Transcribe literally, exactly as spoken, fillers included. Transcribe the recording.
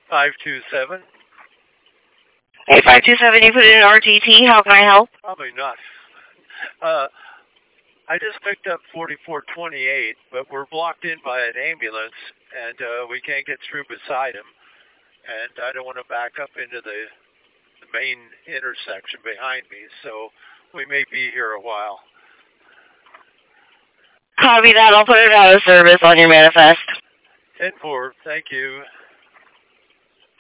five two seven. Hey, five two seven, you put in an R T T. How can I help? Probably not. Uh, I just picked up forty-four twenty-eight, but we're blocked in by an ambulance, and uh, we can't get through beside him. And I don't want to back up into the, the main intersection behind me, so we may be here a while. Copy that. I'll put it out of service on your manifest. ten four, thank you.